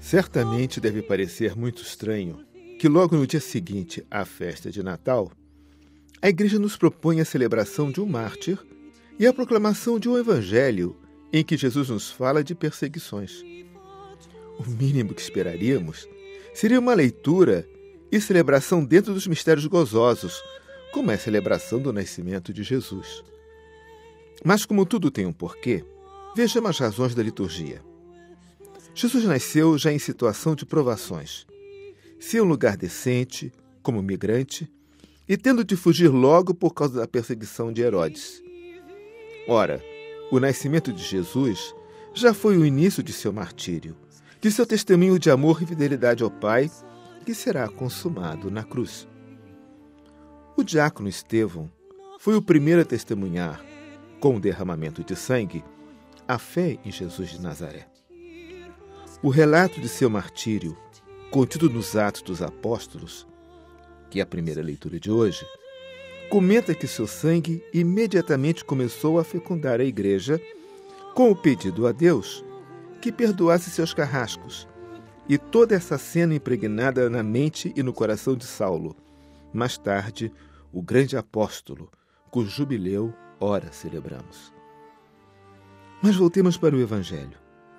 Certamente deve parecer muito estranho que logo no dia seguinte à festa de Natal, a Igreja nos propõe a celebração de um mártir e a proclamação de um evangelho em que Jesus nos fala de perseguições. O mínimo que esperaríamos seria uma leitura e celebração dentro dos mistérios gozosos, como é a celebração do nascimento de Jesus. Mas como tudo tem um porquê, vejamos as razões da liturgia. Jesus nasceu já em situação de provações. Se em um lugar decente, como migrante, e tendo de fugir logo por causa da perseguição de Herodes. Ora, o nascimento de Jesus já foi o início de seu martírio, de seu testemunho de amor e fidelidade ao Pai, que será consumado na cruz. O diácono Estevão foi o primeiro a testemunhar, com o derramamento de sangue, a fé em Jesus de Nazaré. O relato de seu martírio, contido nos Atos dos Apóstolos, que é a primeira leitura de hoje, comenta que seu sangue imediatamente começou a fecundar a Igreja com o pedido a Deus que perdoasse seus carrascos, e toda essa cena impregnada na mente e no coração de Saulo, mais tarde, o grande apóstolo, cujo jubileu ora celebramos. Mas voltemos para o Evangelho.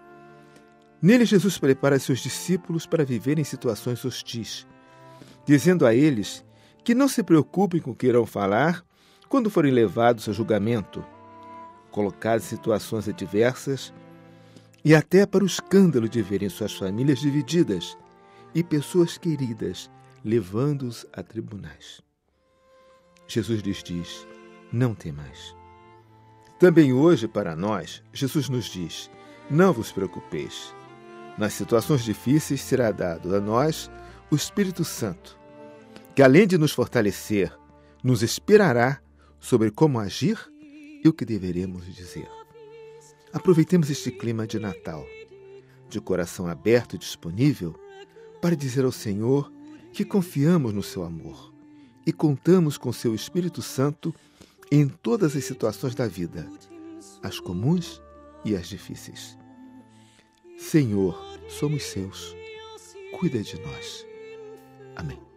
Nele, Jesus prepara seus discípulos para viver em situações hostis, dizendo a eles que não se preocupem com o que irão falar quando forem levados a julgamento, colocados em situações adversas e até para o escândalo de verem suas famílias divididas e pessoas queridas levando-os a tribunais. Jesus lhes diz: não temais. Também hoje, para nós, Jesus nos diz: não vos preocupeis. Nas situações difíceis será dado a nós o Espírito Santo, que além de nos fortalecer, nos inspirará sobre como agir e o que deveremos dizer. Aproveitemos este clima de Natal, de coração aberto e disponível, para dizer ao Senhor que confiamos no seu amor e contamos com seu Espírito Santo em todas as situações da vida, as comuns e as difíceis. Senhor, somos seus. Cuida de nós. Amém.